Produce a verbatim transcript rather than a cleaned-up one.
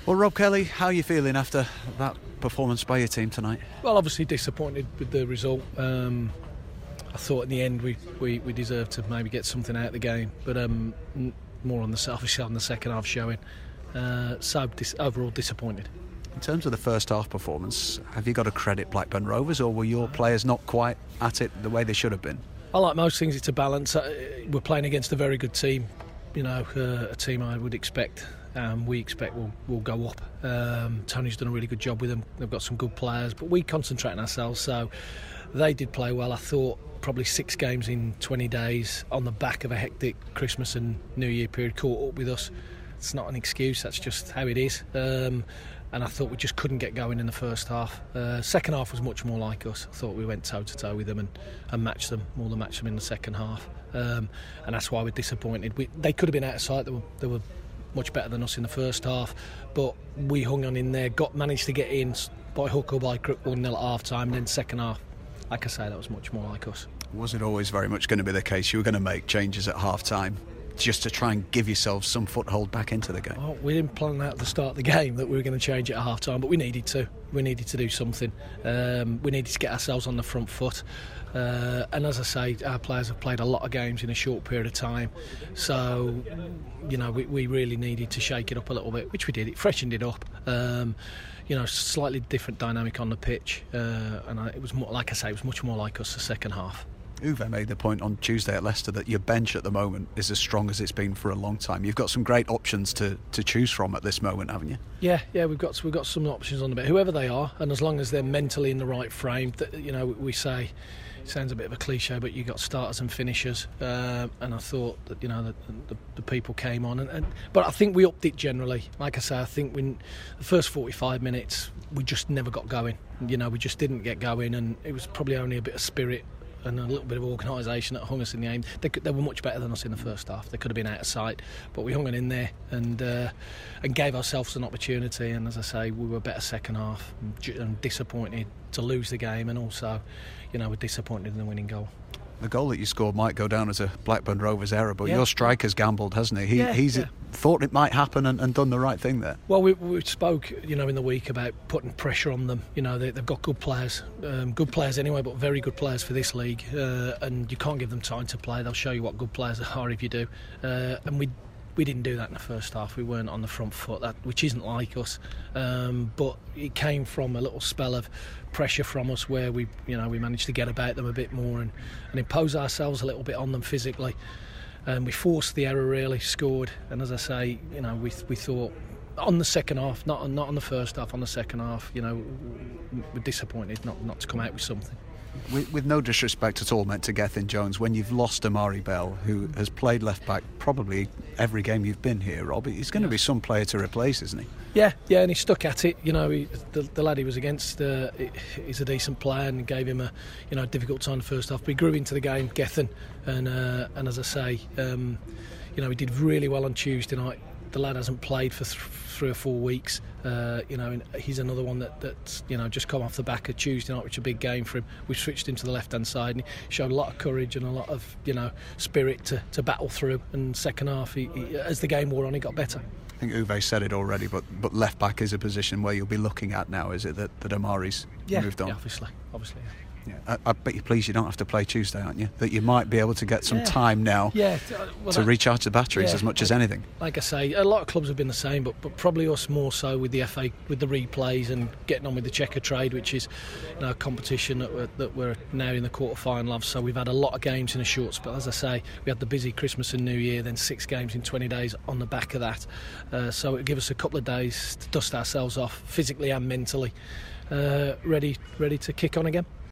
Well, Rob Kelly, how are you feeling after that performance by your team tonight? Well, obviously disappointed with the result. Um, I thought in the end we, we, we deserved to maybe get something out of the game, but um, more on the obviously on the second half showing. Uh, so dis- overall disappointed. In terms of the first half performance, have you got to credit Blackburn Rovers, or were your players not quite at it the way they should have been? I like most things, it's a balance. We're playing against a very good team, you know, uh, a team I would expect, um, we expect will will go up. Um, Tony's done a really good job with them. They've got some good players, but we concentrate on ourselves. So they did play well. I thought probably six games in twenty days on the back of a hectic Christmas and New Year period caught up with us. It's not an excuse, that's just how it is. Um, and I thought we just couldn't get going in the first half. Uh, second half was much more like us. I thought we went toe to toe with them and, and matched them, more than matched them in the second half. Um, and that's why we're disappointed. We, they could have been out of sight. They were, they were much better than us in the first half, but we hung on in there, got managed to get in by hook or by crook one nil at half time, and then second half, like I say, that was much more like us. Was it always very much going to be the case? You were going to make changes at half time just to try and give yourselves some foothold back into the game? Well, we didn't plan that at the start of the game that we were going to change it at half time, but we needed to. We needed to do something. Um, we needed to get ourselves on the front foot. Uh, and as I say, our players have played a lot of games in a short period of time. So, you know, we, we really needed to shake it up a little bit, which we did. It freshened it up. Um, you know, slightly different dynamic on the pitch. Uh, and I, it was more, like I say, it was much more like us the second half. Uwe made the point on Tuesday at Leicester that your bench at the moment is as strong as it's been for a long time. You've got some great options to, to choose from at this moment, haven't you? Yeah, yeah, we've got we've got some options on the bench, whoever they are, and as long as they're mentally in the right frame. That, you know, we say, it sounds a bit of a cliche, but you've got starters and finishers. Uh, and I thought that, you know, the, the, the people came on, and, and but I think we upped it generally. Like I say, I think when the first forty-five minutes we just never got going. You know, we just didn't get going, and it was probably only a bit of spirit and a little bit of organisation that hung us in the aim. They, could, they were much better than us in the first half. They could have been out of sight, but we hung on in there and uh, and gave ourselves an opportunity. And as I say, we were better second half, and disappointed to lose the game, and also, you know, we're disappointed in the winning goal. The goal that you scored might go down as a Blackburn Rovers error, but yeah. your striker's gambled, hasn't he? he yeah, he's yeah. thought it might happen and, and done the right thing there. Well, we, we spoke, you know, in the week about putting pressure on them. You know, they, they've got good players, um, good players anyway, but very good players for this league. Uh, and you can't give them time to play. They'll show you what good players are if you do. Uh, and we we didn't do that in the first half. We weren't on the front foot, that which isn't like us. Um, but it came from a little spell of pressure from us where we, you know, we managed to get about them a bit more and, and impose ourselves a little bit on them physically. And we forced the error, really, scored. And as I say, you know, we we thought on the second half, not not on the first half, on the second half, you know, we're disappointed not, not to come out with something. With, with no disrespect at all meant to Gethin Jones, when you've lost Amari Bell, who has played left back probably every game you've been here, Rob, he's going to be some player to replace, isn't he? Yeah, yeah, and he stuck at it. You know, he, the, the lad he was against, uh, he's a decent player, and gave him a, you know, difficult time the first half. But he grew into the game, Gethin, and uh, and as I say, um, you know, he did really well on Tuesday night. The lad hasn't played for th- three or four weeks. Uh, you know, and he's another one that that's you know just come off the back of Tuesday night, which is a big game for him. We switched him to the left hand side, and he showed a lot of courage and a lot of you know spirit to, to battle through. And second half, he, he, as the game wore on, he got better. I think Uwe said it already, but but left back is a position where you'll be looking at now, is it, that, that Amari's yeah, moved on? Yeah, obviously, obviously. Yeah. Yeah. I, I bet you're pleased you don't have to play Tuesday, aren't you? That you might be able to get some yeah. time now yeah, well, to that, recharge the batteries yeah, as much as anything. Like I say, a lot of clubs have been the same, but, but probably us more so with the F A, with the replays and getting on with the checker trade, which is you know, a competition that we're, that we're now in the quarter-final of. So we've had a lot of games in a short spell. As I say, we had the busy Christmas and New Year, then six games in twenty days on the back of that. Uh, so it'll give us a couple of days to dust ourselves off, physically and mentally, uh, ready, ready to kick on again.